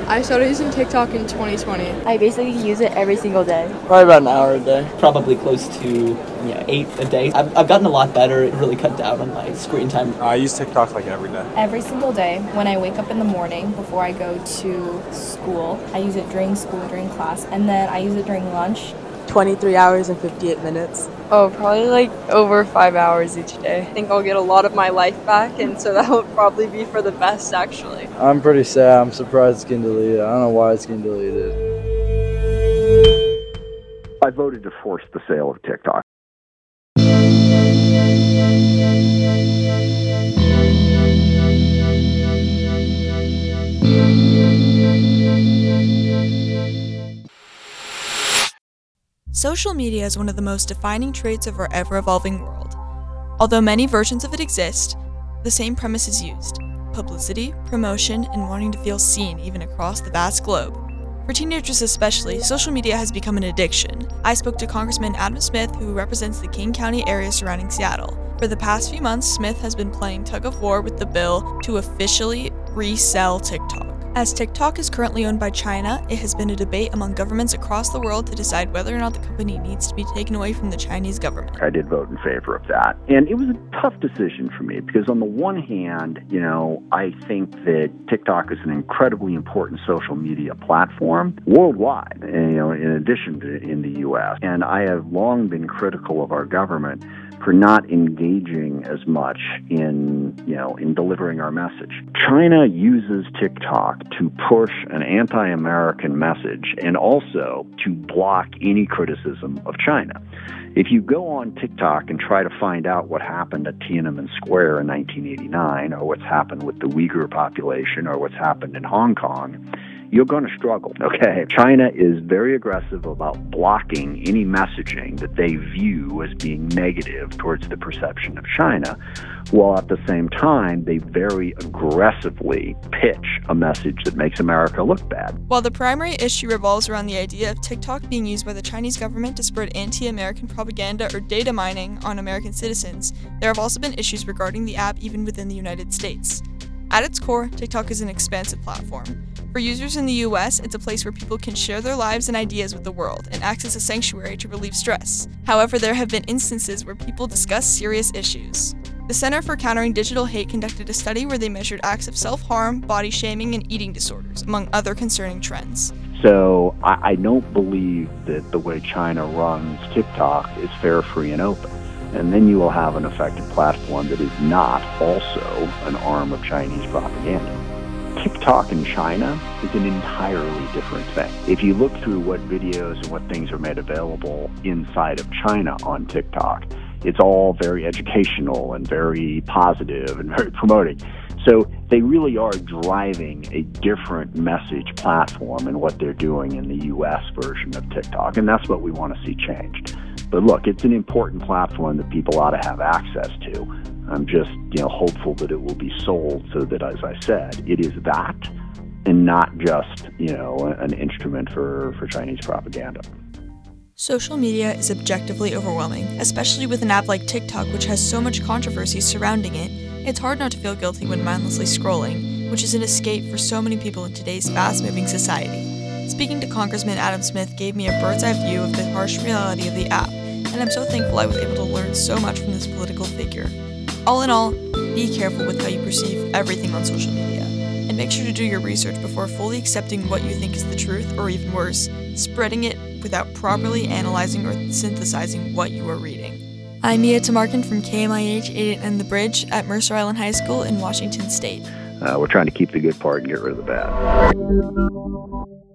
I started using TikTok in 2020. I basically use it every single day. Probably about an hour a day. Probably close to 8 a day. I've gotten a lot better. It really cut down on my screen time. I use TikTok like every day. Every single day when I wake up in the morning before I go to school. I use it during school, during class, and then I use it during lunch. 23 hours and 58 minutes. Oh, probably like over 5 hours each day. I think I'll get a lot of my life back, and so that would probably be for the best, actually. I'm pretty sad. I'm surprised it's getting deleted. I don't know why it's getting deleted. I voted to force the sale of TikTok. Social media is one of the most defining traits of our ever-evolving world. Although many versions of it exist, the same premise is used: publicity, promotion, and wanting to feel seen even across the vast globe. For teenagers especially, social media has become an addiction. I spoke to Congressman Adam Smith, who represents the King County area surrounding Seattle. For the past few months, Smith has been playing tug-of-war with the bill to officially resell TikTok. As TikTok is currently owned by China, it has been a debate among governments across the world to decide whether or not the company needs to be taken away from the Chinese government. I did vote in favor of that. And it was a tough decision for me because on the one hand, I think that TikTok is an incredibly important social media platform worldwide, in addition to in the U.S. And I have long been critical of our government for not engaging as much in delivering our message. China uses TikTok to push an anti-American message and also to block any criticism of China. If you go on TikTok and try to find out what happened at Tiananmen Square in 1989, or what's happened with the Uyghur population, or what's happened in Hong Kong, you're going to struggle, okay? China is very aggressive about blocking any messaging that they view as being negative towards the perception of China, while at the same time, they very aggressively pitch a message that makes America look bad. While the primary issue revolves around the idea of TikTok being used by the Chinese government to spread anti-American propaganda or data mining on American citizens, there have also been issues regarding the app even within the United States. At its core, TikTok is an expansive platform. For users in the US, it's a place where people can share their lives and ideas with the world and acts as a sanctuary to relieve stress. However, there have been instances where people discuss serious issues. The Center for Countering Digital Hate conducted a study where they measured acts of self-harm, body shaming, and eating disorders, among other concerning trends. So I don't believe that the way China runs TikTok is fair, free, and open. And then you will have an effective platform that is not also an arm of Chinese propaganda. TikTok in China is an entirely different thing. If you look through what videos and what things are made available inside of China on TikTok, it's all very educational and very positive and very promoting. So they really are driving a different message platform in what they're doing in the U.S. version of TikTok, and that's what we want to see changed. But look, it's an important platform that people ought to have access to. I'm just, hopeful that it will be sold so that, as I said, it is that and not just, an instrument for Chinese propaganda. Social media is objectively overwhelming, especially with an app like TikTok, which has so much controversy surrounding it. It's hard not to feel guilty when mindlessly scrolling, which is an escape for so many people in today's fast-moving society. Speaking to Congressman Adam Smith gave me a bird's-eye view of the harsh reality of the app, and I'm so thankful I was able to learn so much from this political figure. All in all, be careful with how you perceive everything on social media, and make sure to do your research before fully accepting what you think is the truth, or even worse, spreading it without properly analyzing or synthesizing what you are reading. I'm Mia Tamarkin from KMIH 88 and The Bridge at Mercer Island High School in Washington State. We're trying to keep the good part and get rid of the bad.